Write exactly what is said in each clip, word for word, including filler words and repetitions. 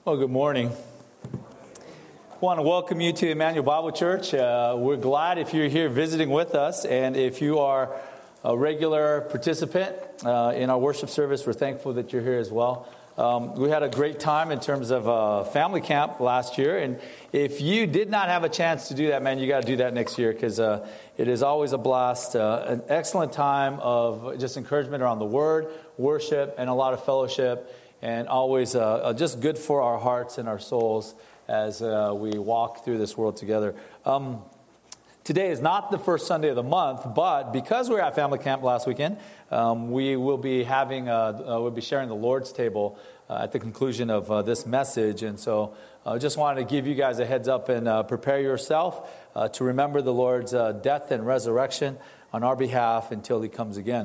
Well, good morning. I want to welcome you to Emmanuel Bible Church. Uh, we're glad if you're here visiting with us, and if you are a regular participant uh, in our worship service, we're thankful that you're here as well. Um, we had a great time in terms of uh, family camp last year, and if you did not have a chance to do that, man, you got to do that next year because uh, it is always a blast, uh, an excellent time of just encouragement around the Word, worship, and a lot of fellowship. And always uh, just good for our hearts and our souls as uh, we walk through this world together. Um, today is not the first Sunday of the month, but because we were at family camp last weekend, um, we will be having a, uh, we'll be sharing the Lord's table uh, at the conclusion of uh, this message. And so I uh, just wanted to give you guys a heads up and uh, prepare yourself uh, to remember the Lord's uh, death and resurrection on our behalf until He comes again.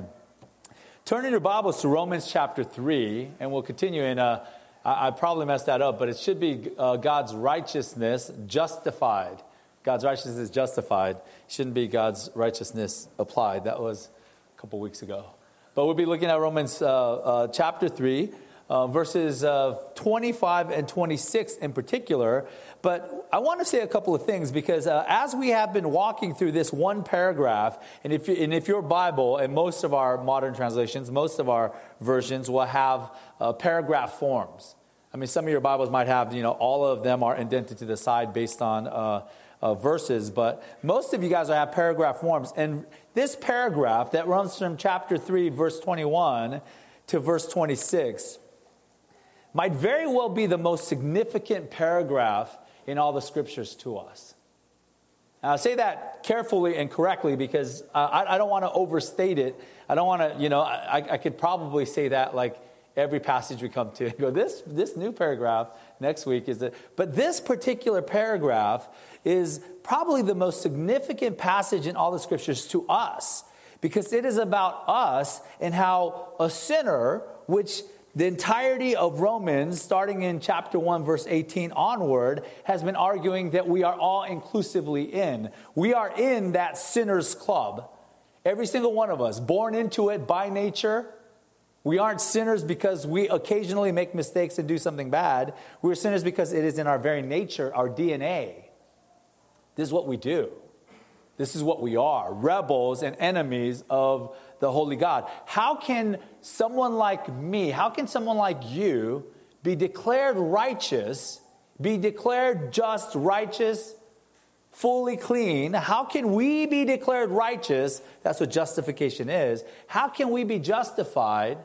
Turn in your Bibles to Romans chapter three, and we'll continue in, uh, I, I probably messed that up, but it should be uh, God's righteousness justified. God's righteousness justified. It shouldn't be God's righteousness applied. That was a couple weeks ago. But we'll be looking at Romans uh, uh, chapter three, uh, verses uh, twenty-five and twenty-six in particular. But I want to say a couple of things because uh, as we have been walking through this one paragraph, and if, you, and if your Bible, and most of our modern translations, most of our versions will have uh, paragraph forms. I mean, some of your Bibles might have, you know, all of them are indented to the side based on uh, uh, verses, but most of you guys will have paragraph forms. And this paragraph that runs from chapter three, verse twenty-one to verse twenty-six might very well be the most significant paragraph in all the scriptures to us. Now, I say that carefully and correctly because I, I don't want to overstate it. I don't want to, you know, I, I could probably say that like every passage we come to and go, this this new paragraph next week is it. But this particular paragraph is probably the most significant passage in all the scriptures to us because it is about us and how a sinner, which the entirety of Romans, starting in chapter one, verse eighteen onward, has been arguing that we are all inclusively in. We are in that sinner's club. Every single one of us, born into it by nature. We aren't sinners because we occasionally make mistakes and do something bad. We're sinners because it is in our very nature, our D N A. This is what we do. This is what we are, rebels and enemies of the Holy God. How can someone like me, how can someone like you be declared righteous, be declared just, righteous, fully clean? How can we be declared righteous? That's what justification is. How can we be justified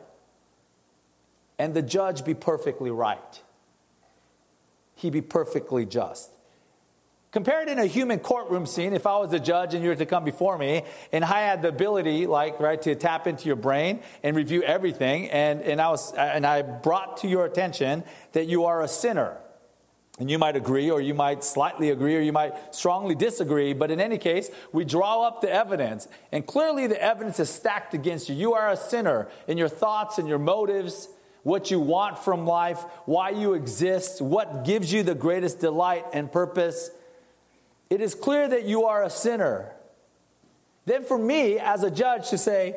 and the judge be perfectly right? He be perfectly just. Compare it in a human courtroom scene. If I was the judge and you were to come before me and I had the ability, like, right, to tap into your brain and review everything, and, and I was and I brought to your attention that you are a sinner. And you might agree, or you might slightly agree, or you might strongly disagree. But in any case, we draw up the evidence. And clearly the evidence is stacked against you. You are a sinner in your thoughts and your motives, what you want from life, why you exist, what gives you the greatest delight and purpose. It is clear that you are a sinner. Then for me, as a judge, to say,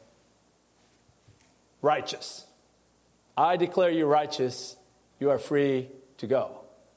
righteous. I declare you righteous. You are free to go.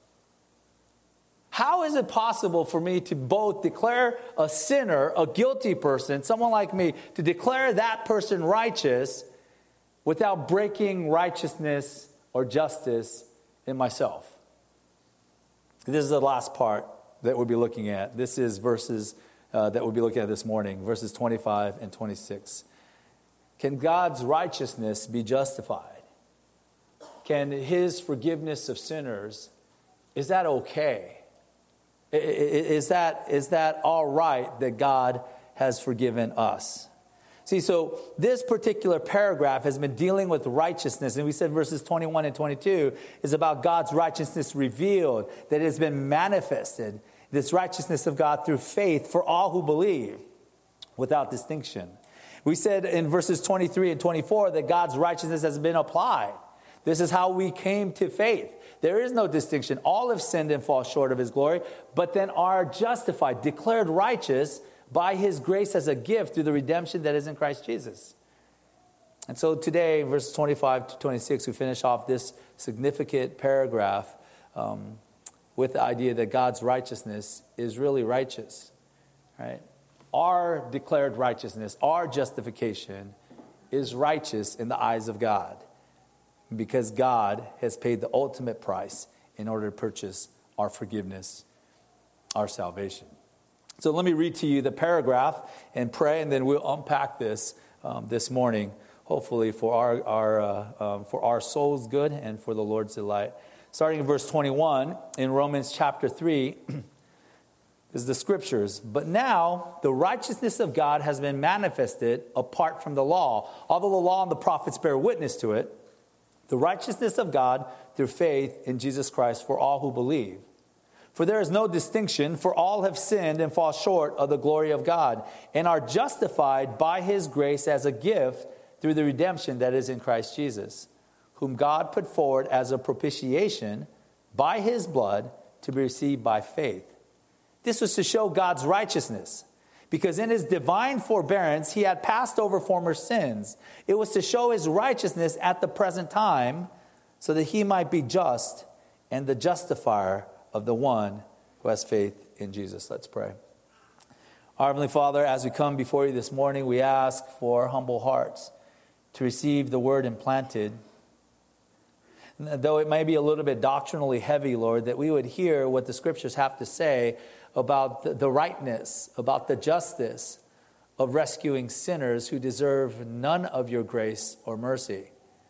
How is it possible for me to both declare a sinner, a guilty person, someone like me, to declare that person righteous without breaking righteousness or justice in myself? This is the last part that we'll be looking at. This is verses uh, that we'll be looking at this morning, verses twenty-five and twenty-six. Can God's righteousness be justified? Can His forgiveness of sinners, is that okay? Is that, is that all right that God has forgiven us? See, so this particular paragraph has been dealing with righteousness. And we said verses twenty-one and twenty-two is about God's righteousness revealed, that it has been manifested. This righteousness of God through faith for all who believe, without distinction. We said in verses twenty-three and twenty-four that God's righteousness has been applied. This is how we came to faith. There is no distinction. All have sinned and fall short of His glory, but then are justified, declared righteous by His grace as a gift through the redemption that is in Christ Jesus. And so today, verses twenty-five to twenty-six, we finish off this significant paragraph um, with the idea that God's righteousness is really righteous, right? Our declared righteousness, our justification is righteous in the eyes of God because God has paid the ultimate price in order to purchase our forgiveness, our salvation. So let me read to you the paragraph and pray, and then we'll unpack this um, this morning, hopefully for our, our, uh, um, for our soul's good and for the Lord's delight. Starting in verse twenty-one in Romans chapter three, is the scriptures. But now the righteousness of God has been manifested apart from the law. Although the law and the prophets bear witness to it, the righteousness of God through faith in Jesus Christ for all who believe. For there is no distinction, for all have sinned and fall short of the glory of God, and are justified by his grace as a gift through the redemption that is in Christ Jesus, whom God put forward as a propitiation by his blood to be received by faith. This was to show God's righteousness, because in his divine forbearance he had passed over former sins. It was to show his righteousness at the present time, so that he might be just and the justifier of the one who has faith in Jesus. Let's pray. Our Heavenly Father, as we come before you this morning, we ask for humble hearts to receive the word implanted. Though it may be a little bit doctrinally heavy, Lord, that we would hear what the scriptures have to say about the, the rightness, about the justice of rescuing sinners who deserve none of your grace or mercy,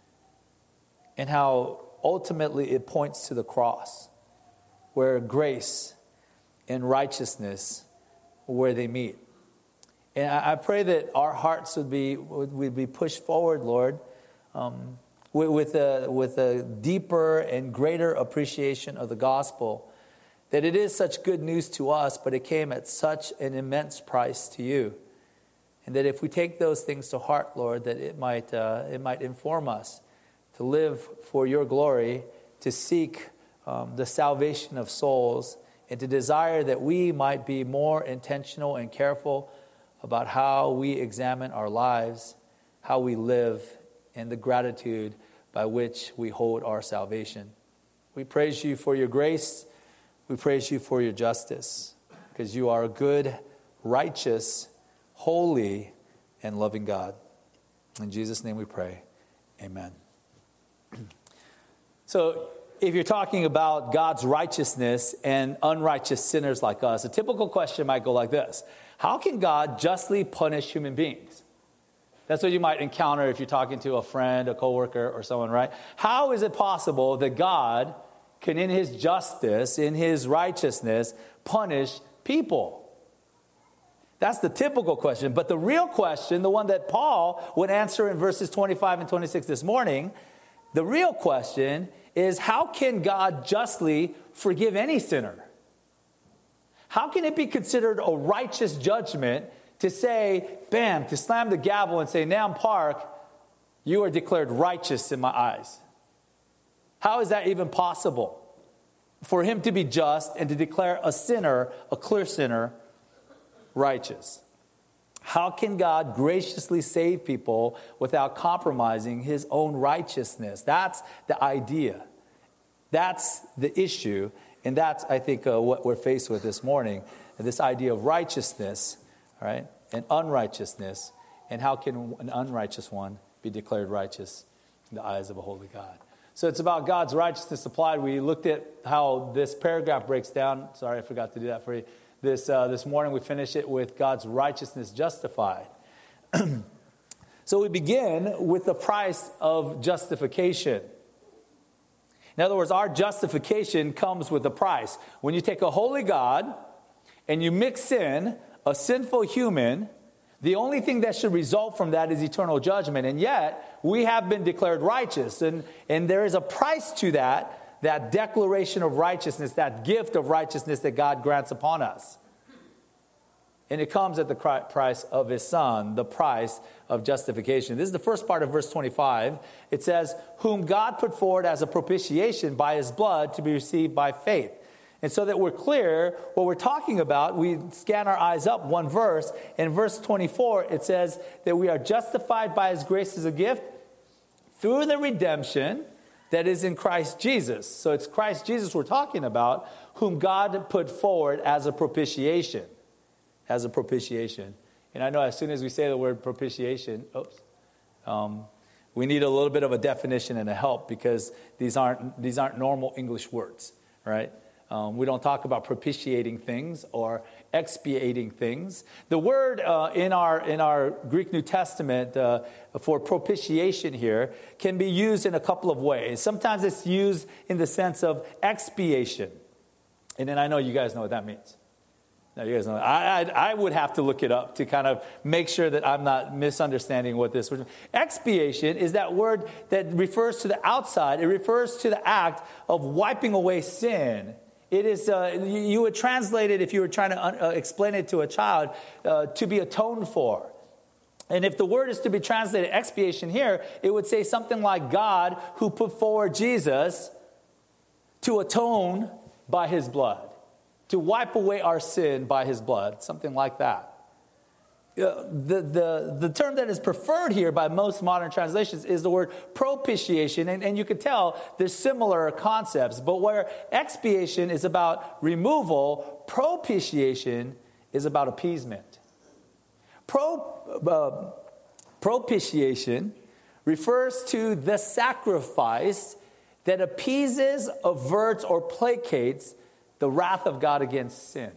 and how ultimately it points to the cross, where grace and righteousness, where they meet. And I, I pray that our hearts would be would, would be pushed forward, Lord, um, with, with a with a deeper and greater appreciation of the gospel. That it is such good news to us, but it came at such an immense price to you. And that if we take those things to heart, Lord, that it might uh, it might inform us to live for your glory, to seek um, the salvation of souls, and to desire that we might be more intentional and careful about how we examine our lives, how we live, and the gratitude by which we hold our salvation. We praise you for your grace. We praise you for your justice, because you are a good, righteous, holy, and loving God. In Jesus' name we pray. Amen. So, if you're talking about God's righteousness and unrighteous sinners like us, a typical question might go like this: how can God justly punish human beings? That's what you might encounter if you're talking to a friend, a coworker, or someone, right? How is it possible that God can, in his justice, in his righteousness, punish people? That's the typical question. But the real question, the one that Paul would answer in verses twenty-five and twenty-six this morning, the real question is, how can God justly forgive any sinner? How can it be considered a righteous judgment to say, bam, to slam the gavel and say, Nam Park, you are declared righteous in my eyes? How is that even possible? For him to be just and to declare a sinner, a clear sinner, righteous. How can God graciously save people without compromising his own righteousness? That's the idea. That's the issue. And that's, I think, uh, what we're faced with this morning. This idea of righteousness, right, and unrighteousness. And how can an unrighteous one be declared righteous in the eyes of a holy God? So it's about God's righteousness applied. We looked at how this paragraph breaks down. Sorry, I forgot to do that for you. This uh, this morning we finish it with God's righteousness justified. So we begin with the price of justification. In other words, our justification comes with a price. When you take a holy God and you mix in a sinful human, the only thing that should result from that is eternal judgment. And yet, we have been declared righteous. And, and there is a price to that, that declaration of righteousness, that gift of righteousness that God grants upon us. And it comes at the price of his son, the price of justification. This is the first part of verse twenty-five. It says, whom God put forward as a propitiation by his blood to be received by faith. And so that we're clear what we're talking about, we scan our eyes up one verse. In verse twenty-four, it says that we are justified by his grace as a gift through the redemption that is in Christ Jesus. So it's Christ Jesus we're talking about, whom God put forward as a propitiation. As a propitiation. And I know as soon as we say the word propitiation, oops, um, we need a little bit of a definition and a help, because these aren't these aren't normal English words, right? Um, we don't talk about propitiating things or expiating things. The word uh, in our in our Greek New Testament uh, for propitiation here can be used in a couple of ways. Sometimes it's used in the sense of expiation, and then I know you guys know what that means. Now you guys know. I, I I would have to look it up to kind of make sure that I'm not misunderstanding what this word. Expiation is that word that refers to the outside. It refers to the act of wiping away sin. It is, uh, you would translate it, if you were trying to uh, explain it to a child, uh, to be atoned for. And if the word is to be translated expiation here, it would say something like God who put forward Jesus to atone by his blood, to wipe away our sin by his blood, something like that. Uh, the, the, the term that is preferred here by most modern translations is the word propitiation, and, and you can tell there's similar concepts, but where expiation is about removal, propitiation is about appeasement. Pro, uh, propitiation refers to the sacrifice that appeases, averts, or placates the wrath of God against sin.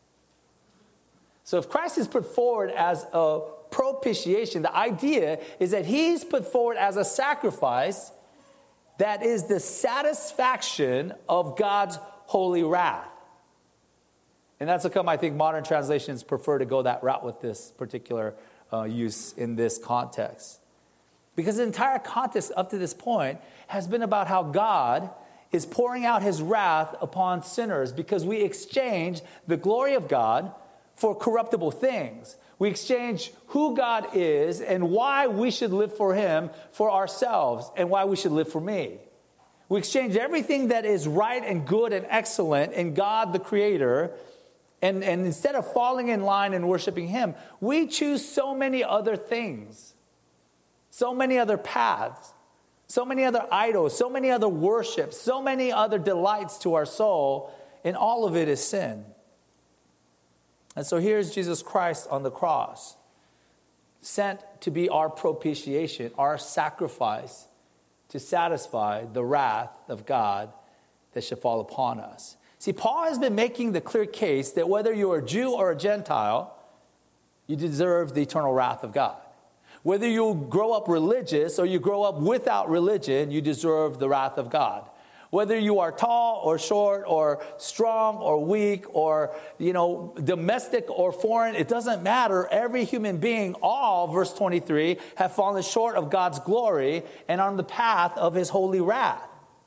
So if Christ is put forward as a propitiation, the idea is that he's put forward as a sacrifice that is the satisfaction of God's holy wrath. And that's how come I think modern translations prefer to go that route with this particular uh, use in this context. Because the entire context up to this point has been about how God is pouring out his wrath upon sinners because we exchange the glory of God for corruptible things. We exchange who God is and why we should live for him for ourselves and why we should live for me. We exchange everything that is right and good and excellent in God the Creator, and, and instead of falling in line and worshiping him, we choose so many other things, so many other paths, so many other idols, so many other worships, so many other delights to our soul, and all of it is sin. And so here's Jesus Christ on the cross, sent to be our propitiation, our sacrifice to satisfy the wrath of God that should fall upon us. See, Paul has been making the clear case that whether you're a Jew or a Gentile, you deserve the eternal wrath of God. Whether you grow up religious or you grow up without religion, you deserve the wrath of God. Whether you are tall or short or strong or weak or, you know, domestic or foreign, it doesn't matter. Every human being, all, verse twenty-three, have fallen short of God's glory and on the path of his holy wrath.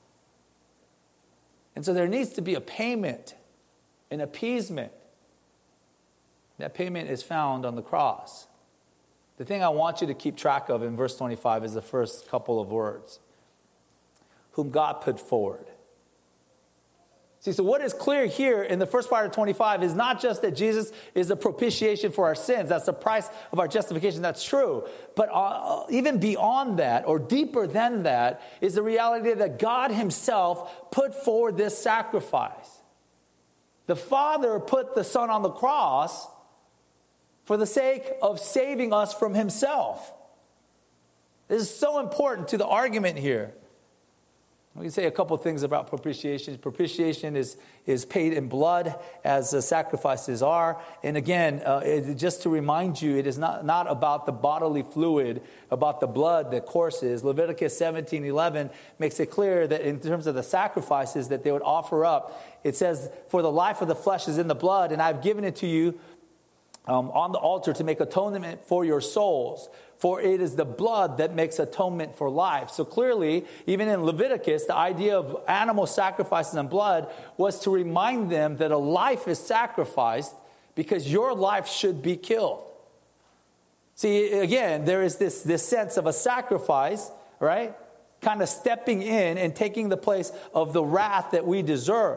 And so there needs to be a payment, an appeasement. That payment is found on the cross. The thing I want you to keep track of in verse twenty-five is the first couple of words. Whom God put forward. See, so what is clear here in the first part of twenty-five is not just that Jesus is a propitiation for our sins. That's the price of our justification. That's true. But uh, even beyond that, or deeper than that, is the reality that God himself put forward this sacrifice. The Father put the Son on the cross for the sake of saving us from himself. This is so important to the argument here. We can say a couple things about propitiation. Propitiation is, is paid in blood, as the sacrifices are. And again, uh, it, just to remind you, it is not, not about the bodily fluid, about the blood that courses. Leviticus seventeen eleven makes it clear that in terms of the sacrifices that they would offer up, it says, for the life of the flesh is in the blood, and I've given it to you um, on the altar to make atonement for your souls. For it is the blood that makes atonement for life. So clearly, even in Leviticus, the idea of animal sacrifices and blood was to remind them that a life is sacrificed because your life should be killed. See, again, there is this, this sense of a sacrifice, right? Kind of stepping in and taking the place of the wrath that we deserved.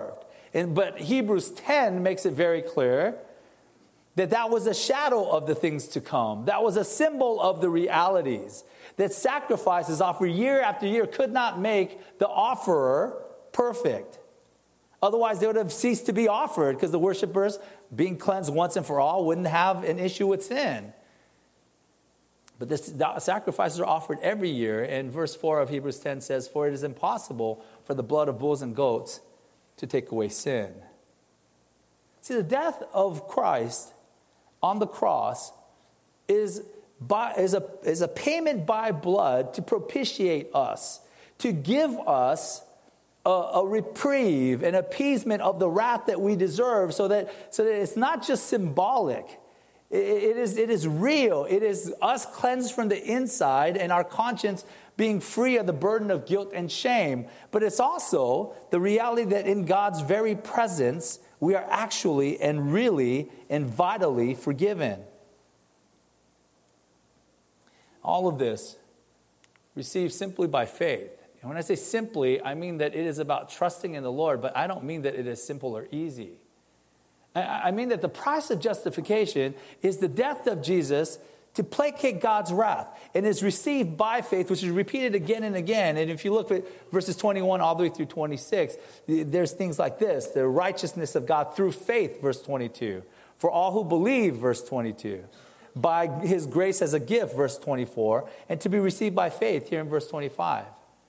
And, but Hebrews ten makes it very clear that that was a shadow of the things to come. That was a symbol of the realities. That sacrifices offered year after year could not make the offerer perfect. Otherwise, they would have ceased to be offered, because the worshipers, being cleansed once and for all, wouldn't have an issue with sin. But this, the sacrifices are offered every year. And verse four of Hebrews ten says, "For it is impossible for the blood of bulls and goats to take away sin." See, the death of Christ on the cross is, by, is, a, is a payment by blood to propitiate us, to give us a, a reprieve, an appeasement of the wrath that we deserve, so that, so that it's not just symbolic. It, it, is, it is real. It is us cleansed from the inside and our conscience being free of the burden of guilt and shame. But it's also the reality that in God's very presence, we are actually and really and vitally forgiven. All of this received simply by faith. And when I say simply, I mean that it is about trusting in the Lord, but I don't mean that it is simple or easy. I mean that the price of justification is the death of Jesus to placate God's wrath, and is received by faith, which is repeated again and again. And if you look at verses twenty-one all the way through twenty-six, there's things like this: the righteousness of God through faith, verse twenty-two. For all who believe, verse twenty-two. By his grace as a gift, verse twenty-four. And to be received by faith, here in verse twenty-five.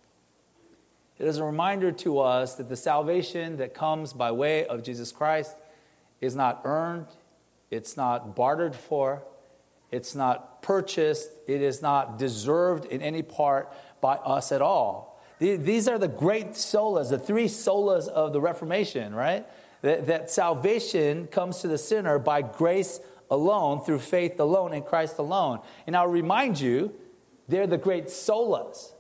It is a reminder to us that the salvation that comes by way of Jesus Christ is not earned, it's not bartered for, it's not purchased, it is not deserved in any part by us at all. These are the great solas, the three solas of the Reformation, right? That, that salvation comes to the sinner by grace alone, through faith alone, in Christ alone. And I'll remind you, they're the great solas,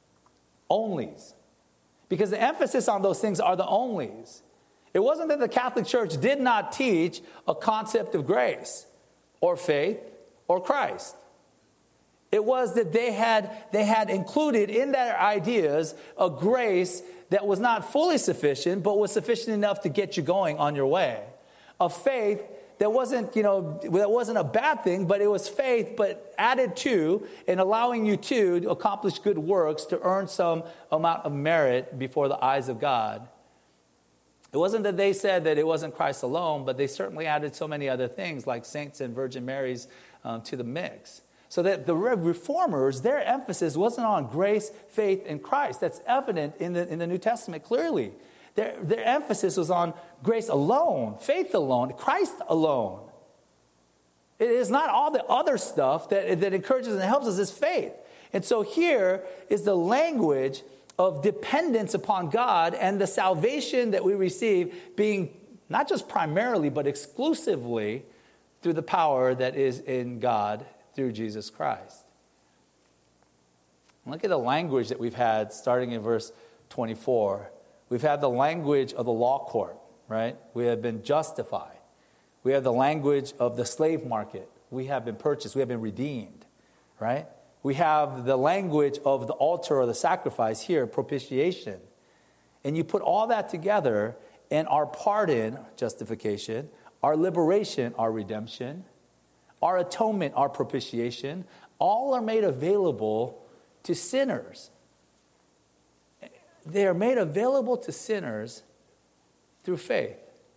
onlys. Because the emphasis on those things are the onlys. It wasn't that the Catholic Church did not teach a concept of grace or faith or Christ. It was that they had, they had included in their ideas a grace that was not fully sufficient, but was sufficient enough to get you going on your way. A faith that wasn't, you know, that wasn't a bad thing, but it was faith, but added to and allowing you to accomplish good works to earn some amount of merit before the eyes of God. It wasn't that they said that it wasn't Christ alone, but they certainly added so many other things like saints and Virgin Marys um, to the mix. So that the reformers, their emphasis wasn't on grace, faith, and Christ. That's evident in the, in the New Testament clearly. Their, their emphasis was on grace alone, faith alone, Christ alone. It is not all the other stuff that, that encourages and helps us, is faith. And so here is the language of dependence upon God and the salvation that we receive being not just primarily, but exclusively through the power that is in God through Jesus Christ. Look at the language that we've had starting in verse twenty-four. We've had the language of the law court, right? We have been justified. We have the language of the slave market. We have been purchased. We have been redeemed, right? We have the language of the altar or the sacrifice here, propitiation. And you put all that together, and our pardon, justification, our liberation, our redemption, our atonement, our propitiation, all are made available to sinners. They are made available to sinners through faith.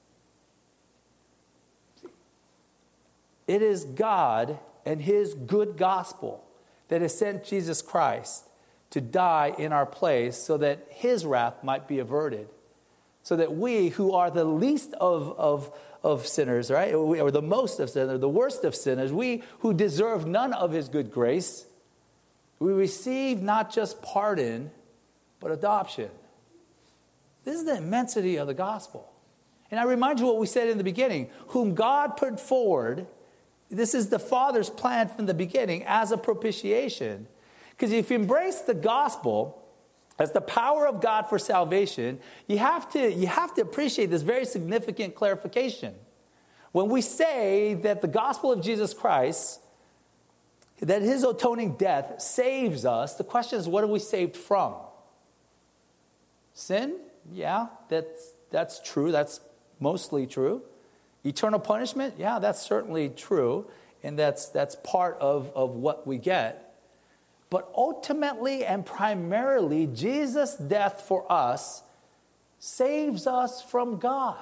It is God and his good gospel that has sent Jesus Christ to die in our place so that his wrath might be averted. So that we, who are the least of, of, of sinners, right, or the most of sinners, the worst of sinners, we who deserve none of his good grace, we receive not just pardon, but adoption. This is the immensity of the gospel. And I remind you what we said in the beginning, whom God put forward. This is the Father's plan from the beginning as a propitiation. Because if you embrace the gospel as the power of God for salvation, you have to, you have to appreciate this very significant clarification. When we say that the gospel of Jesus Christ, that his atoning death saves us, the question is, what are we saved from? Sin? Yeah, that's, that's true. That's mostly true. Eternal punishment, yeah, that's certainly true. And that's that's part of, of what we get. But ultimately and primarily, Jesus' death for us saves us from God.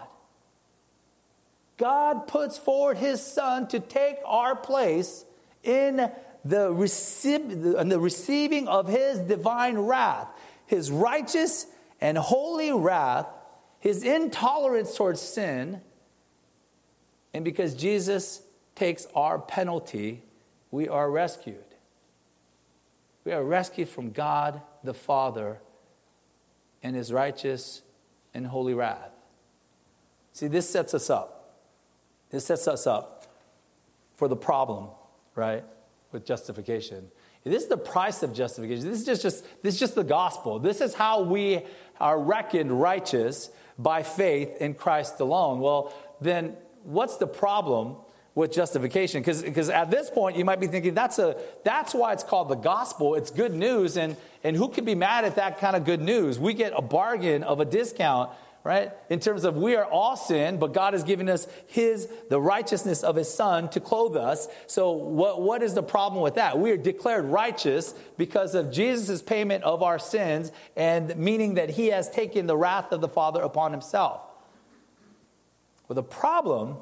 God puts forward his Son to take our place in the, receive, in the receiving of his divine wrath, his righteous and holy wrath, his intolerance towards sin. And because Jesus takes our penalty, we are rescued. We are rescued from God the Father and his righteous and holy wrath. See, this sets us up. This sets us up for the problem, right, with justification. This is the price of justification. This is just, just, this is just the gospel. This is how we are reckoned righteous by faith in Christ alone. Well, then what's the problem with justification? Because because at this point you might be thinking that's a that's why it's called the gospel. It's good news, and and who can be mad at that kind of good news? We get a bargain of a discount, right? In terms of we are all sin, but God has given us his the righteousness of his Son to clothe us. So what what is the problem with that? We are declared righteous because of Jesus' payment of our sins, and meaning that he has taken the wrath of the Father upon himself. Well, the problem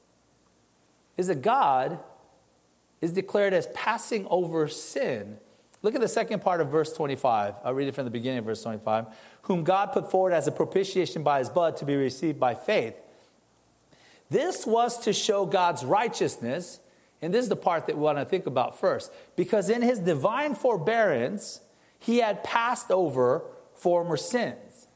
is that God is declared as passing over sin. Look at the second part of verse twenty-five. I'll read it from the beginning of verse twenty-five. Whom God put forward as a propitiation by his blood to be received by faith. This was to show God's righteousness, and this is the part that we want to think about first. Because in his divine forbearance, he had passed over former sins.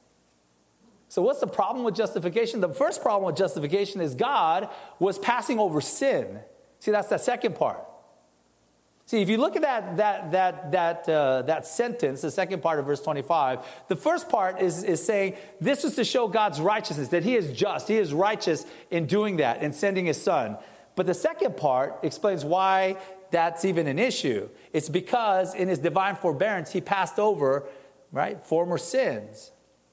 So what's the problem with justification? The first problem with justification is God was passing over sin. See, that's the second part. See, if you look at that that that that uh, that sentence, the second part of verse twenty-five, the first part is, is saying this is to show God's righteousness, that he is just, he is righteous in doing that, in sending his Son. But the second part explains why that's even an issue. It's because in his divine forbearance, he passed over, right, former sins.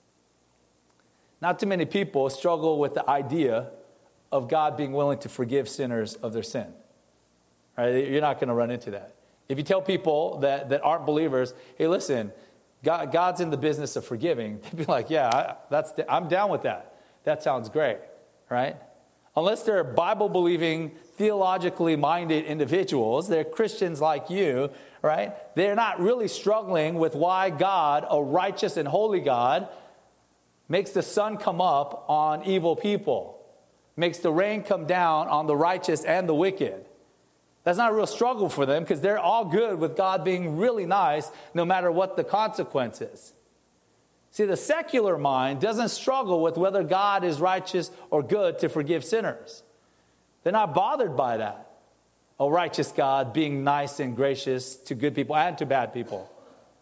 Not too many people struggle with the idea of God being willing to forgive sinners of their sin. Right? You're not going to run into that. If you tell people that, that aren't believers, hey, listen, God, God's in the business of forgiving, they'd be like, yeah, I, that's the, I'm down with that. That sounds great, right? Unless they're Bible-believing, theologically minded individuals, they're Christians like you, right? They're not really struggling with why God, a righteous and holy God, makes the sun come up on evil people, makes the rain come down on the righteous and the wicked. That's not a real struggle for them because they're all good with God being really nice no matter what the consequences. See, the secular mind doesn't struggle with whether God is righteous or good to forgive sinners. They're not bothered by that. A righteous God being nice and gracious to good people and to bad people.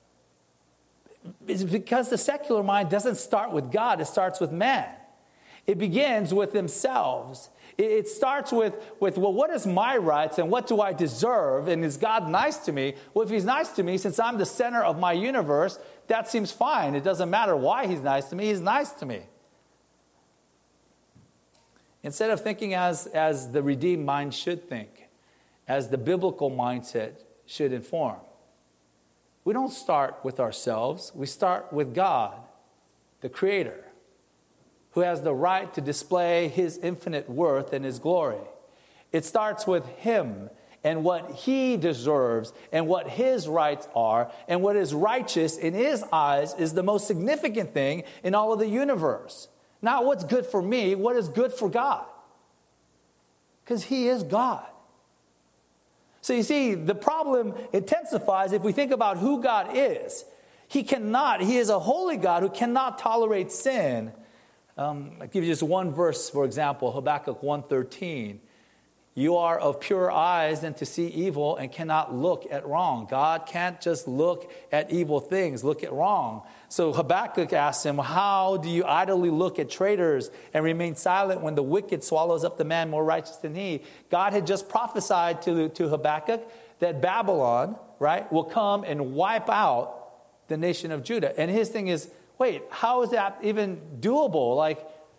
It's because the secular mind doesn't start with God, it starts with man. It begins with themselves. It starts with, with, well, what is my rights and what do I deserve? And is God nice to me? Well, if he's nice to me, since I'm the center of my universe, that seems fine. It doesn't matter why he's nice to me. He's nice to me. Instead of thinking as, as the redeemed mind should think, as the biblical mindset should inform. We don't start with ourselves. We start with God, the Creator, who has the right to display his infinite worth and his glory. It starts with him and what he deserves and what his rights are and what is righteous in his eyes is the most significant thing in all of the universe. Not what's good for me, what is good for God. Because he is God. So you see, the problem intensifies if we think about who God is. He cannot, he is a holy God who cannot tolerate sin. Um, I'll give you just one verse, for example, Habakkuk one thirteen. You are of purer eyes than to see evil and cannot look at wrong. God can't just look at evil things, look at wrong. So Habakkuk asks him, how do you idly look at traitors and remain silent when the wicked swallows up the man more righteous than he? God had just prophesied to, to Habakkuk that Babylon, right, will come and wipe out the nation of Judah. And his thing is, wait, how is that even doable? Like,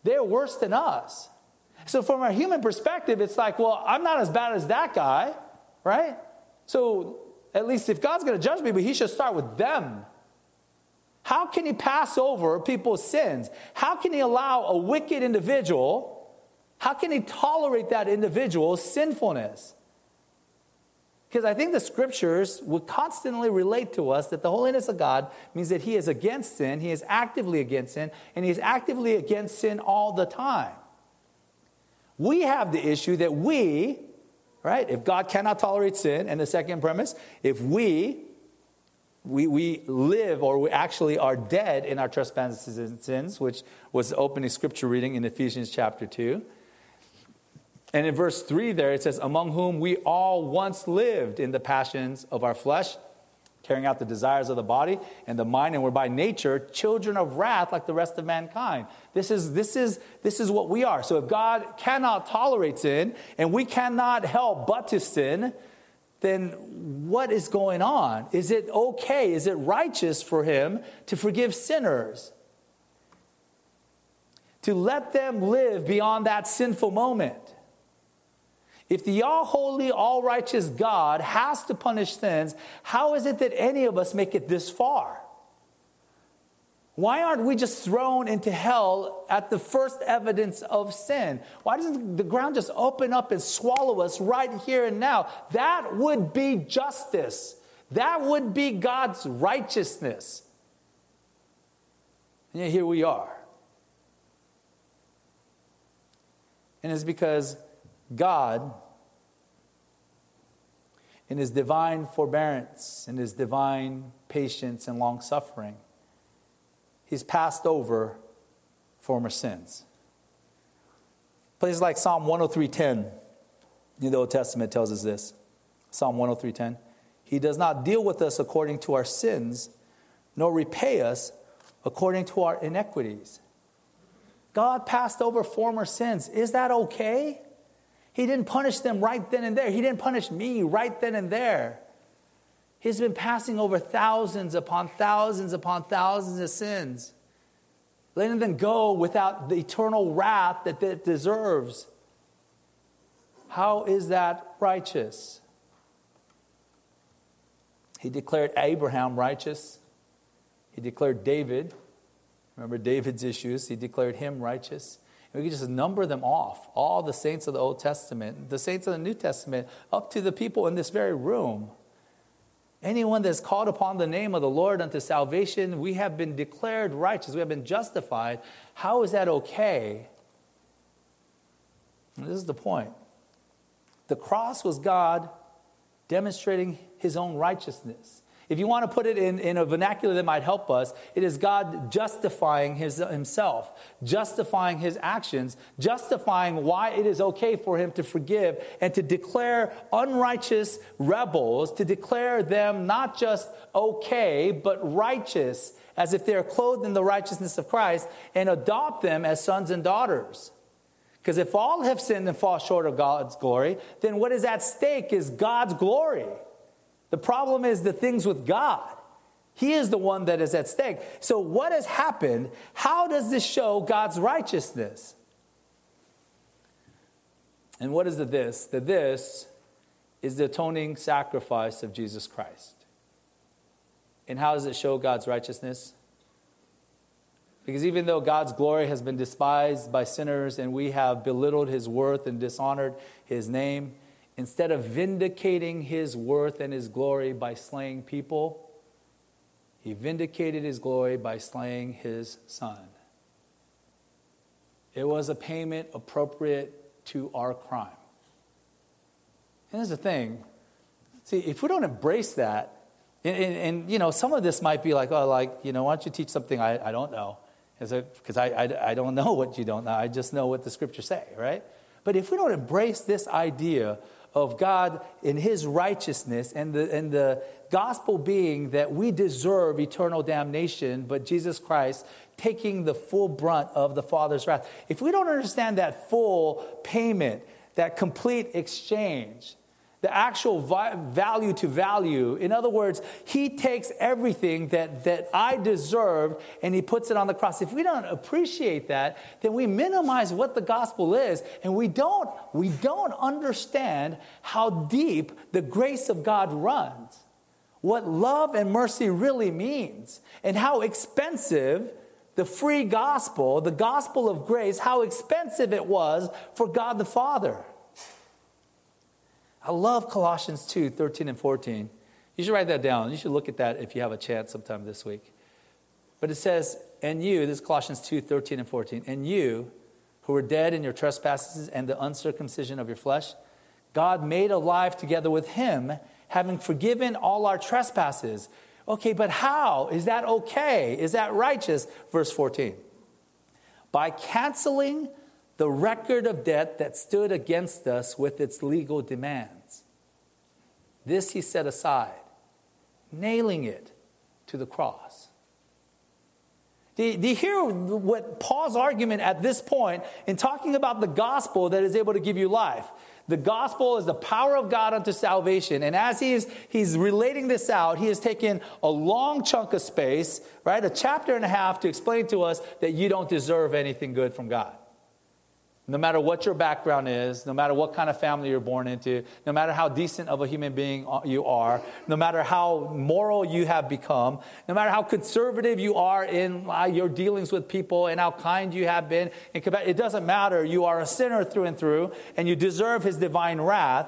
They're worse than us. So from a human perspective, it's like, well, I'm not as bad as that guy, right? So at least if God's going to judge me, but he should start with them. How can he pass over people's sins? How can he allow a wicked individual, how can he tolerate that individual's sinfulness? Because I think the scriptures would constantly relate to us that the holiness of God means that he is against sin, he is actively against sin, and he is actively against sin all the time. We have the issue that we, right, if God cannot tolerate sin, and the second premise, if we, we, we live or we actually are dead in our trespasses and sins, which was the opening scripture reading in Ephesians chapter two, and in verse three there, it says, among whom we all once lived in the passions of our flesh, carrying out the desires of the body and the mind, and were by nature children of wrath like the rest of mankind. This is, this is, this is what we are. So if God cannot tolerate sin, and we cannot help but to sin, then what is going on? Is it okay? Is it righteous for him to forgive sinners? To let them live beyond that sinful moment? If the all-holy, all-righteous God has to punish sins, how is it that any of us make it this far? Why aren't we just thrown into hell at the first evidence of sin? Why doesn't the ground just open up and swallow us right here and now? That would be justice. That would be God's righteousness. And yet here we are. And it's because God, in his divine forbearance, in his divine patience and long-suffering, he's passed over former sins. Places like Psalm one oh three ten in the Old Testament tells us this. Psalm one oh three ten. He does not deal with us according to our sins, nor repay us according to our iniquities. God passed over former sins. Is that okay? He didn't punish them right then and there. He didn't punish me right then and there. He's been passing over thousands upon thousands upon thousands of sins, letting them go without the eternal wrath that it deserves. How is that righteous? He declared Abraham righteous. He declared David, remember David's issues, he declared him righteous. We can just number them off, all the saints of the Old Testament, the saints of the New Testament, up to the people in this very room. Anyone that's called upon the name of the Lord unto salvation, we have been declared righteous. We have been justified. How is that okay? And this is the point. The cross was God demonstrating his own righteousness. If you want to put it in, in a vernacular that might help us, it is God justifying his, himself, justifying his actions, justifying why it is okay for him to forgive and to declare unrighteous rebels, to declare them not just okay, but righteous, as if they are clothed in the righteousness of Christ, and adopt them as sons and daughters. Because if all have sinned and fall short of God's glory, then what is at stake is God's glory. The problem is the things with God. He is the one that is at stake. So what has happened? How does this show God's righteousness? And what is the this? The this is the atoning sacrifice of Jesus Christ. And how does it show God's righteousness? Because even though God's glory has been despised by sinners and we have belittled his worth and dishonored his name, instead of vindicating his worth and his glory by slaying people, he vindicated his glory by slaying his son. It was a payment appropriate to our crime. And here's the thing. See, if we don't embrace that, and, and, and you know, some of this might be like, oh, like, you know, why don't you teach something I, I don't know? Because I, I, I don't know what you don't know. I just know what the scriptures say, right? But if we don't embrace this idea of God in his righteousness, and the and the gospel being that we deserve eternal damnation, but Jesus Christ taking the full brunt of the Father's wrath. If we don't understand that full payment, that complete exchange, The actual vi- value to value. In other words, he takes everything that, that I deserved and he puts it on the cross. If we don't appreciate that, then we minimize what the gospel is, and we don't, we don't understand how deep the grace of God runs, what love and mercy really means, and how expensive the free gospel, the gospel of grace, how expensive it was for God the Father. I love Colossians two, thirteen and fourteen. You should write that down. You should look at that if you have a chance sometime this week. But it says, and you, this is Colossians two, thirteen and fourteen, and you who were dead in your trespasses and the uncircumcision of your flesh, God made alive together with him, having forgiven all our trespasses. Okay, but how? Is that okay? Is that righteous? Verse fourteen. By canceling the record of debt that stood against us with its legal demands. This he set aside, nailing it to the cross. Do you, do you hear what Paul's argument at this point in talking about the gospel that is able to give you life? The gospel is the power of God unto salvation. And as he is, he's relating this out, he has taken a long chunk of space, right, a chapter and a half to explain to us that you don't deserve anything good from God. No matter what your background is, no matter what kind of family you're born into, no matter how decent of a human being you are, no matter how moral you have become, no matter how conservative you are in your dealings with people and how kind you have been, it doesn't matter. You are a sinner through and through, and you deserve his divine wrath.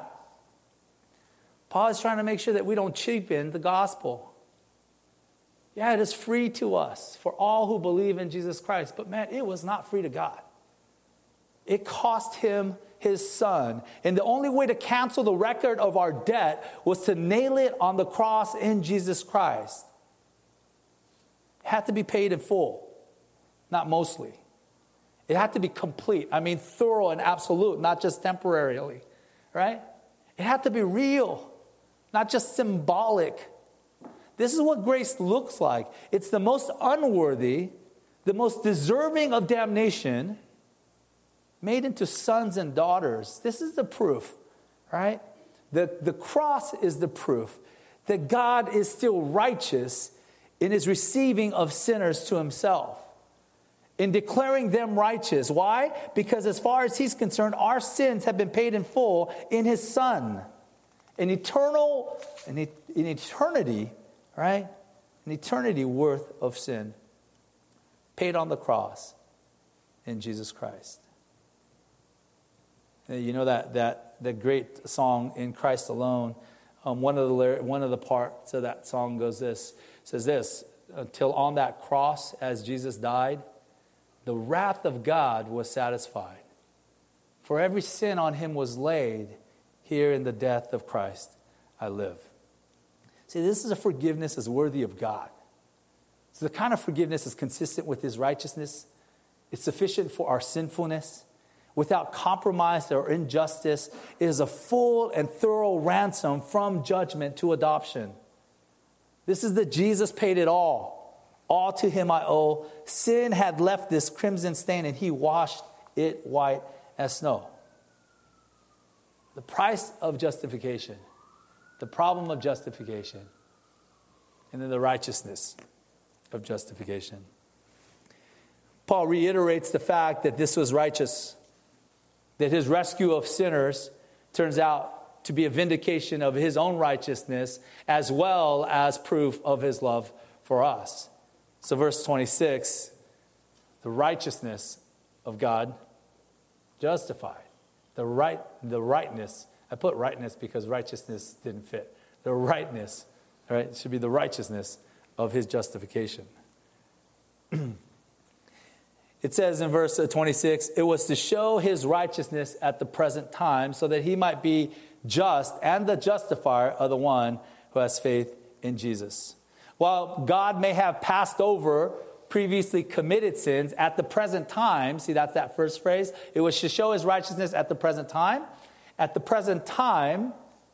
Paul is trying to make sure that we don't cheapen the gospel. Yeah, it is free to us for all who believe in Jesus Christ, but man, it was not free to God. It cost him his son. And the only way to cancel the record of our debt was to nail it on the cross in Jesus Christ. It had to be paid in full, not mostly. It had to be complete. I mean, thorough and absolute, not just temporarily, right? It had to be real, not just symbolic. This is what grace looks like. It's the most unworthy, the most deserving of damnation, made into sons and daughters. This is the proof, right? The, the cross is the proof that God is still righteous in his receiving of sinners to himself, in declaring them righteous. Why? Because as far as he's concerned, our sins have been paid in full in his son. An eternal, an, an eternity, right? An eternity worth of sin paid on the cross in Jesus Christ. You know that that the great song "In Christ Alone." Um, one of the one of the parts of that song goes this says this: "Until on that cross, as Jesus died, the wrath of God was satisfied. For every sin on him was laid. Here in the death of Christ, I live." See, this is a forgiveness that's worthy of God. It's the kind of forgiveness that's consistent with his righteousness. It's sufficient for our sinfulness. Without compromise or injustice, it is a full and thorough ransom from judgment to adoption. This is that Jesus paid it all. All to him I owe. Sin had left this crimson stain, and he washed it white as snow. The price of justification, the problem of justification, and then the righteousness of justification. Paul reiterates the fact that this was righteous, that his rescue of sinners turns out to be a vindication of his own righteousness as well as proof of his love for us. So verse twenty-six, the righteousness of God justified. The right, the rightness. I put rightness because righteousness didn't fit. The rightness, right? It should be the righteousness of his justification. It says in verse twenty-six, it was to show his righteousness at the present time so that he might be just and the justifier of the one who has faith in Jesus. While God may have passed over previously committed sins at the present time, see, that's that first phrase. It was to show his righteousness at the present time. At the present time,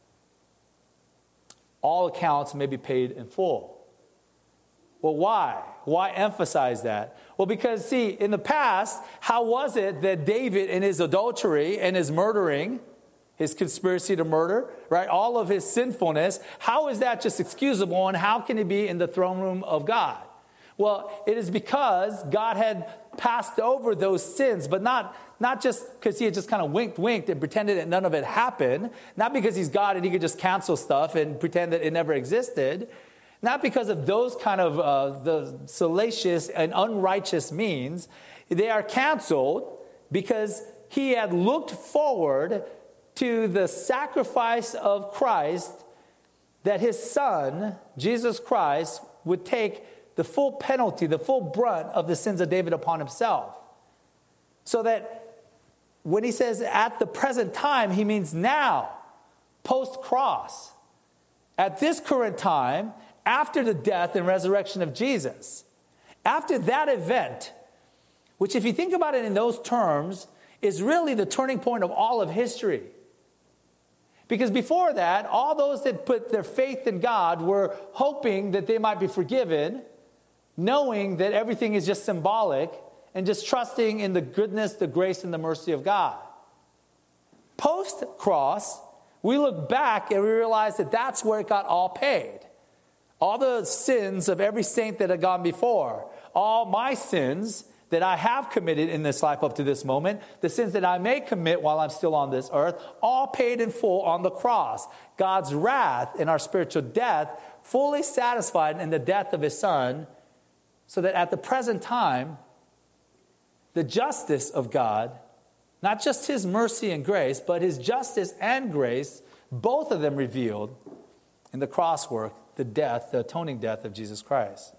all accounts may be paid in full. Well, why? Why emphasize that? Well, because, see, in the past, how was it that David, in his adultery and his murdering, his conspiracy to murder, right? All of his sinfulness. How is that just excusable, and how can he be in the throne room of God? Well, it is because God had passed over those sins, but not, not just because he had just kind of winked, winked and pretended that none of it happened. Not because he's God and he could just cancel stuff and pretend that it never existed. Not because of those kind of uh, the salacious and unrighteous means. They are canceled because he had looked forward to the sacrifice of Christ, that his son, Jesus Christ, would take the full penalty, the full brunt of the sins of David upon himself. So that when he says at the present time, he means now, post-cross. At this current time, after the death and resurrection of Jesus. After that event, which if you think about it in those terms, is really the turning point of all of history. Because before that, all those that put their faith in God were hoping that they might be forgiven, knowing that everything is just symbolic, and just trusting in the goodness, the grace, and the mercy of God. Post-cross, we look back and we realize that that's where it got all paid. All the sins of every saint that had gone before, all my sins that I have committed in this life up to this moment, the sins that I may commit while I'm still on this earth, all paid in full on the cross. God's wrath and our spiritual death fully satisfied in the death of his son, so that at the present time, the justice of God, not just his mercy and grace, but his justice and grace, both of them revealed in the cross work, the death, the atoning death of Jesus Christ.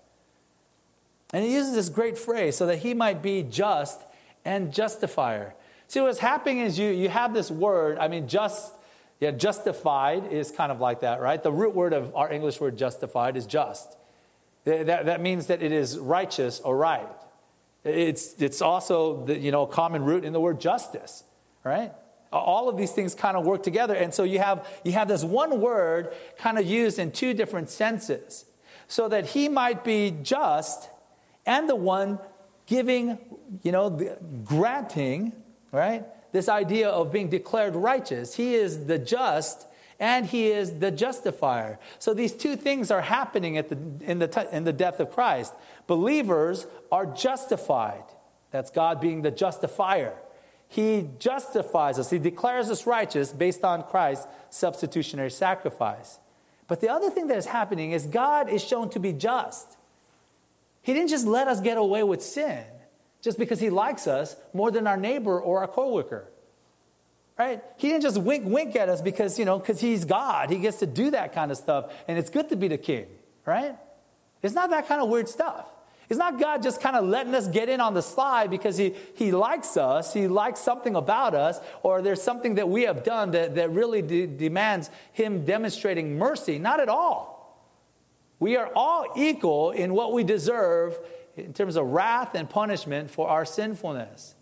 And he uses this great phrase, so that he might be just and justifier. See, what's happening is you, you have this word, I mean, just, yeah, justified is kind of like that, right? The root word of our English word justified is just. That, that means that it is righteous or right. It's, it's also the, you know, common root in the word justice, right? All of these things kind of work together. And so you have, you have this one word kind of used in two different senses. So that he might be just and the one giving, you know, the, granting, right? This idea of being declared righteous. He is the just and he is the justifier. So these two things are happening at the, in, the, in the death of Christ. Believers are justified. That's God being the justifier. He justifies us. He declares us righteous based on Christ's substitutionary sacrifice. But the other thing that is happening is God is shown to be just. He didn't just let us get away with sin just because he likes us more than our neighbor or our coworker. Right? He didn't just wink, wink at us because, you know, because he's God. He gets to do that kind of stuff. And it's good to be the king. Right? It's not that kind of weird stuff. It's not God just kind of letting us get in on the slide because he, he likes us. He likes something about us. Or there's something that we have done that, that really de- demands him demonstrating mercy. Not at all. We are all equal in what we deserve in terms of wrath and punishment for our sinfulness.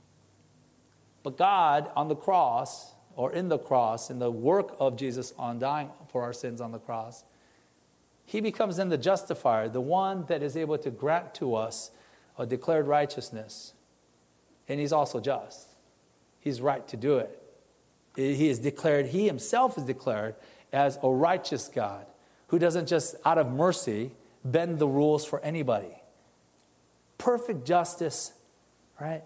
But God on the cross, or in the cross, in the work of Jesus on dying for our sins on the cross, he becomes then the justifier, the one that is able to grant to us a declared righteousness. And he's also just. He's right to do it. He is declared, he himself is declared as a righteous God who doesn't just out of mercy bend the rules for anybody. Perfect justice, right?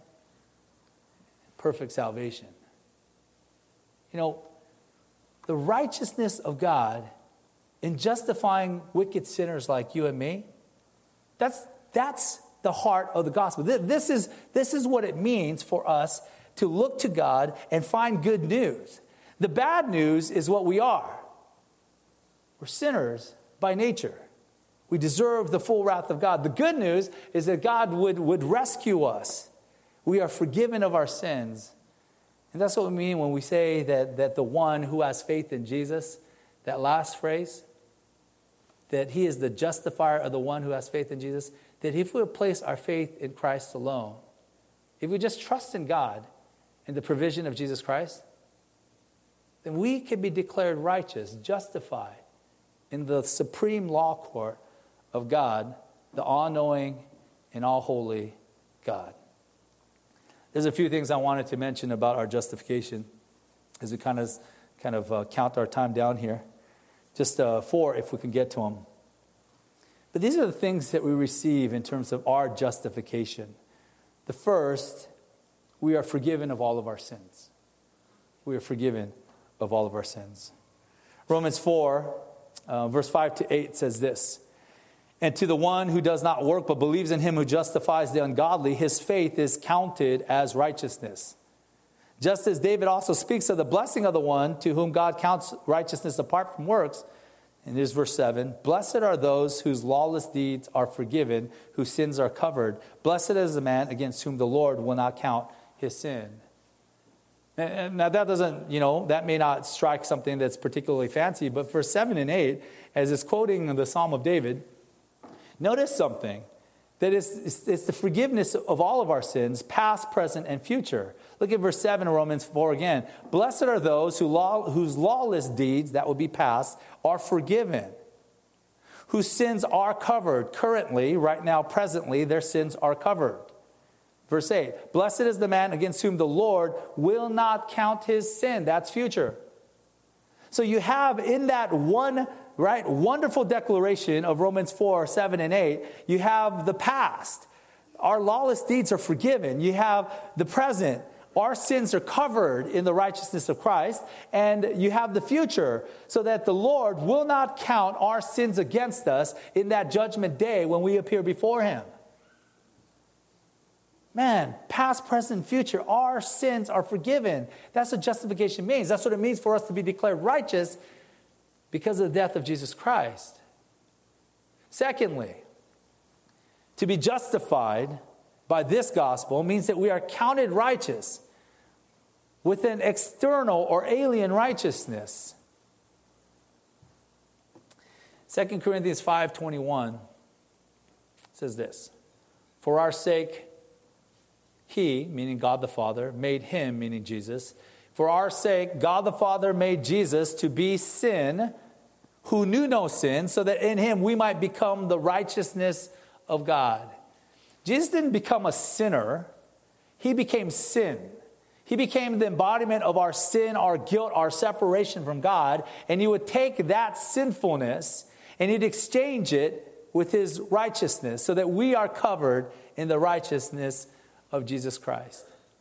Perfect salvation. You know, the righteousness of God in justifying wicked sinners like you and me, that's, that's the heart of the gospel. This is, this is what it means for us to look to God and find good news. The bad news is what we are. We're sinners by nature. We deserve the full wrath of God. The good news is that God would, would rescue us. We are forgiven of our sins. And that's what we mean when we say that, that the one who has faith in Jesus, that last phrase, that he is the justifier of the one who has faith in Jesus, that if we place our faith in Christ alone, if we just trust in God and the provision of Jesus Christ, then we can be declared righteous, justified in the supreme law court of God, the all-knowing and all-holy God. There's a few things I wanted to mention about our justification. as we kind of, kind of uh, count our time down here. Just uh, four, if we can get to them. But these are the things that we receive in terms of our justification. The first, we are forgiven of all of our sins. We are forgiven of all of our sins. Romans four, uh, verse five to eight says this. And to the one who does not work but believes in him who justifies the ungodly, his faith is counted as righteousness. Just as David also speaks of the blessing of the one to whom God counts righteousness apart from works. And here's verse seven. Blessed are those whose lawless deeds are forgiven, whose sins are covered. Blessed is the man against whom the Lord will not count his sin. And now that doesn't, you know, that may not strike something that's particularly fancy, but verse seven and eight, as it's quoting the Psalm of David, notice something. That is, it's the forgiveness of all of our sins, past, present, and future. Look at verse seven of Romans four again. Blessed are those who law, whose lawless deeds, that would be past, are forgiven. Whose sins are covered. Currently, right now, presently, their sins are covered. Verse eight. Blessed is the man against whom the Lord will not count his sin. That's future. So you have in that one, right, wonderful declaration of Romans four, seven, and eight, you have the past. Our lawless deeds are forgiven. You have the present. Our sins are covered in the righteousness of Christ. And you have the future, so that the Lord will not count our sins against us in that judgment day when we appear before him. Man, past, present, future, our sins are forgiven. That's what justification means. That's what it means for us to be declared righteous because of the death of Jesus Christ. Secondly, to be justified by this gospel means that we are counted righteous with an external or alien righteousness. Second Corinthians five twenty-one says this. For our sake, he, meaning God the Father, made him, meaning Jesus. For our sake, God the Father made Jesus to be sin, who knew no sin, so that in him we might become the righteousness of God. Jesus didn't become a sinner. He became sin. He became the embodiment of our sin, our guilt, our separation from God. And he would take that sinfulness and he'd exchange it with his righteousness so that we are covered in the righteousness of Jesus Christ.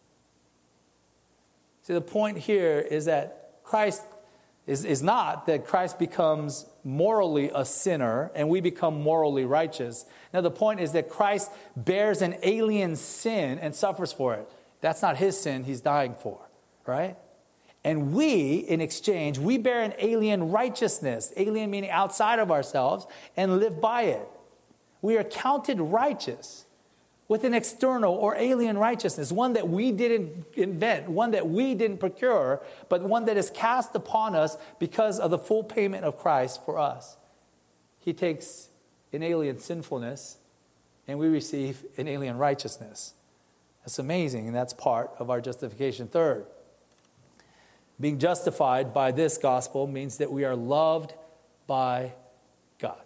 See, the point here is that Christ is, is not that Christ becomes morally a sinner and we become morally righteous. Now, the point is that Christ bears an alien sin and suffers for it. That's not his sin he's dying for, right? And we, in exchange, we bear an alien righteousness, alien meaning outside of ourselves, and live by it. We are counted righteous with an external or alien righteousness, one that we didn't invent, one that we didn't procure, but one that is cast upon us because of the full payment of Christ for us. He takes an alien sinfulness, and we receive an alien righteousness. That's amazing, and that's part of our justification. Third, being justified by this gospel means that we are loved by God.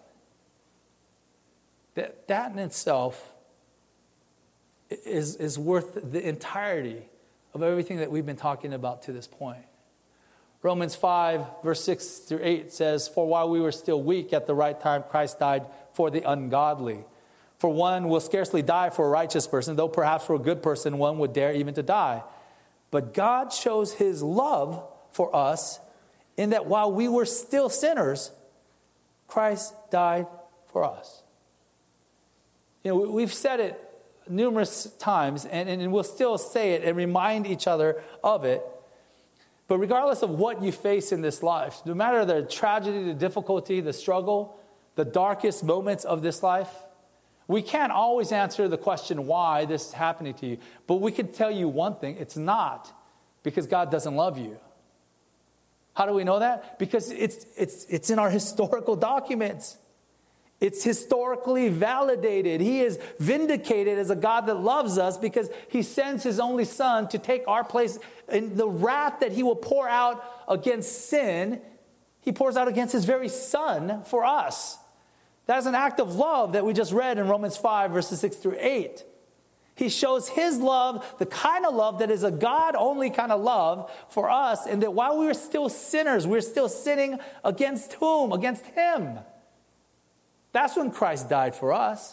That, that in itself is, is worth the entirety of everything that we've been talking about to this point. Romans five, verse six through eight says, For while we were still weak, at the right time Christ died for the ungodly. For one will scarcely die for a righteous person, though perhaps for a good person one would dare even to die. But God shows his love for us in that while we were still sinners, Christ died for us. You know, we've said it numerous times, and, and we'll still say it and remind each other of it. But regardless of what you face in this life, no matter the tragedy, the difficulty, the struggle, the darkest moments of this life, we can't always answer the question why this is happening to you. But we can tell you one thing. It's not because God doesn't love you. How do we know that? Because it's it's it's in our historical documents. It's historically validated. He is vindicated as a God that loves us because he sends his only son to take our place in the wrath that he will pour out against sin. He pours out against his very son for us. That is an act of love that we just read in Romans five, verses six through eight. He shows his love, the kind of love that is a God-only kind of love for us, and that while we were still sinners, we we're still sinning against whom? Against him. That's when Christ died for us.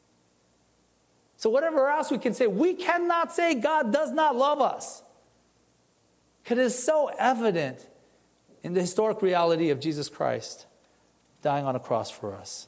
So whatever else we can say, we cannot say God does not love us. Because it is so evident in the historic reality of Jesus Christ dying on a cross for us.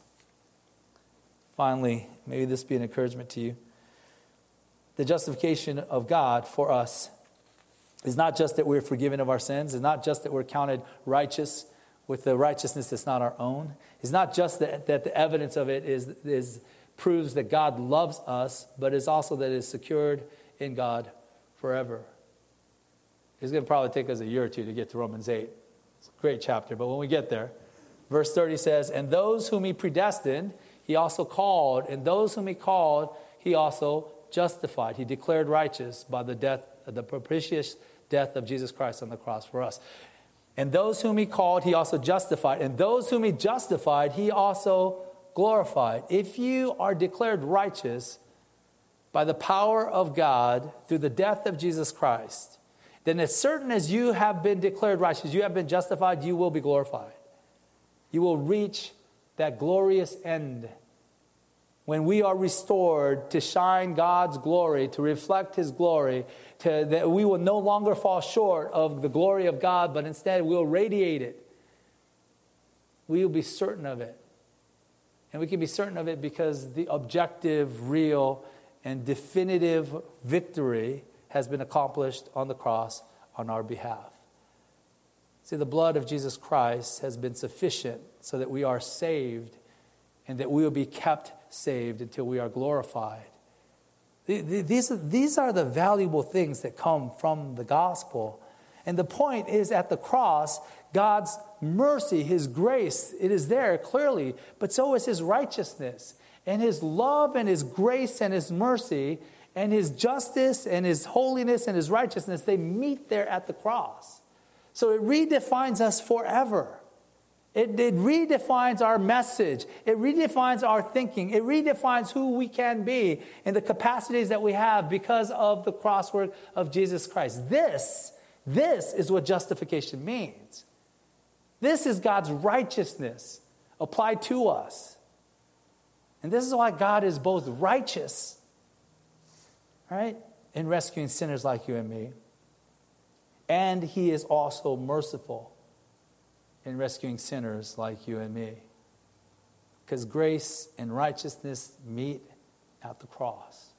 Finally, maybe this be an encouragement to you. The justification of God for us is not just that we're forgiven of our sins. It's not just that we're counted righteous with the righteousness that's not our own. It's not just that, that the evidence of it is, is proves that God loves us, but it's also that it's secured in God forever. It's going to probably take us a year or two to get to Romans eight. It's a great chapter, but when we get there, verse thirty says, "And those whom he predestined, he also called, and those whom he called, he also justified." He declared righteous by the death, the propitious death of Jesus Christ on the cross for us. "And those whom he called, he also justified. And those whom he justified, he also glorified." If you are declared righteous by the power of God through the death of Jesus Christ, then as certain as you have been declared righteous, you have been justified, you will be glorified. You will reach that glorious end when we are restored to shine God's glory, to reflect his glory, to, that we will no longer fall short of the glory of God, but instead we'll radiate it. We will be certain of it. And we can be certain of it because the objective, real, and definitive victory has been accomplished on the cross on our behalf. See, the blood of Jesus Christ has been sufficient so that we are saved and that we will be kept saved until we are glorified. These, these are the valuable things that come from the gospel. And the point is, at the cross, God's mercy, his grace, it is there clearly, but so is his righteousness. And his love and his grace and his mercy and his justice and his holiness and his righteousness, they meet there at the cross. So it redefines us forever. It, it redefines our message. It redefines our thinking. It redefines who we can be and the capacities that we have because of the cross work of Jesus Christ. This, this is what justification means. This is God's righteousness applied to us. And this is why God is both righteous, right, in rescuing sinners like you and me, and he is also merciful in rescuing sinners like you and me. Because grace and righteousness meet at the cross.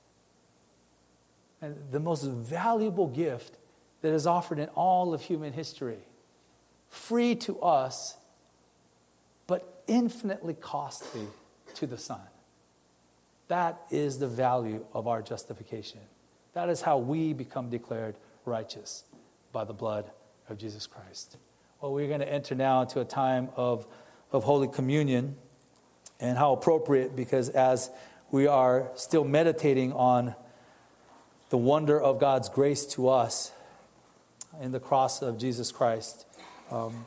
And the most valuable gift that is offered in all of human history, free to us, but infinitely costly to the Son. That is the value of our justification. That is how we become declared righteous by the blood of Jesus Christ. Well, we're going to enter now into a time of, of Holy Communion, and how appropriate, because as we are still meditating on the wonder of God's grace to us in the cross of Jesus Christ, um,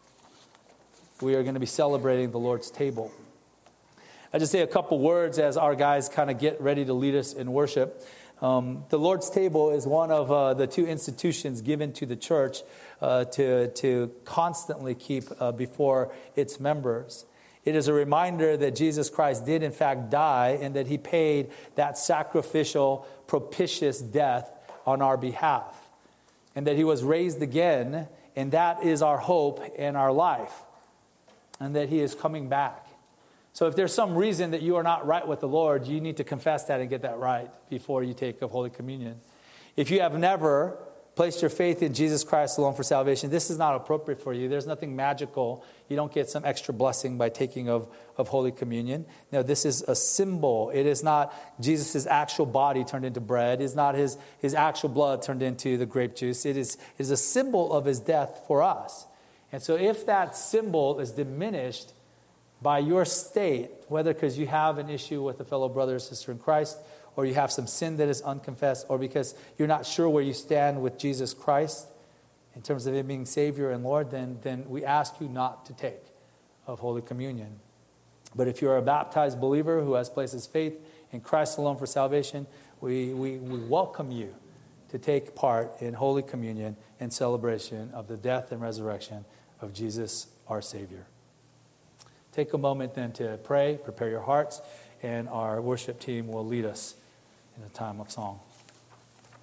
we are going to be celebrating the Lord's table. I just say a couple words as our guys kind of get ready to lead us in worship. Um, the Lord's table is one of uh, the two institutions given to the church uh, to, to constantly keep uh, before its members. It is a reminder that Jesus Christ did in fact die, and that he paid that sacrificial, propitious death on our behalf. And that he was raised again, and that is our hope and our life. And that he is coming back. So if there's some reason that you are not right with the Lord, you need to confess that and get that right before you take of Holy Communion. If you have never placed your faith in Jesus Christ alone for salvation, this is not appropriate for you. There's nothing magical. You don't get some extra blessing by taking of, of Holy Communion. No, this is a symbol. It is not Jesus' actual body turned into bread. It is not his, his actual blood turned into the grape juice. It is, it is a symbol of his death for us. And so if that symbol is diminished by your state, whether because you have an issue with a fellow brother or sister in Christ, or you have some sin that is unconfessed, or because you're not sure where you stand with Jesus Christ in terms of him being Savior and Lord, then, then we ask you not to take of Holy Communion. But if you're a baptized believer who has placed his faith in Christ alone for salvation, we, we, we welcome you to take part in Holy Communion in celebration of the death and resurrection of Jesus, our Savior. Take a moment then to pray, prepare your hearts, and our worship team will lead us in a time of song.